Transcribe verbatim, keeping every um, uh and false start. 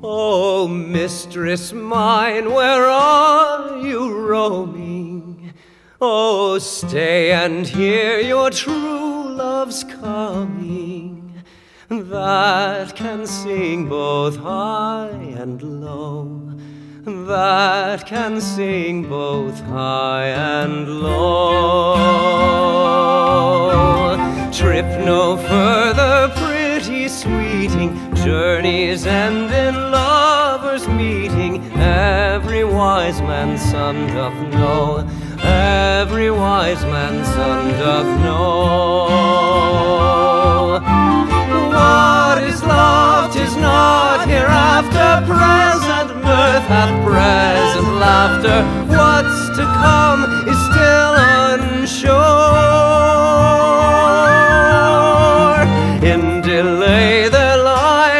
Oh, mistress mine, where are you roaming? Oh, stay and hear your true love's coming, that can sing both high and low, that can sing both high and low. Trip no further, pretty sweeting, journeys end in lovers' meeting. Every wise man's son doth know, every wise man's son doth know. What is love? 'Tis not hereafter, present mirth hath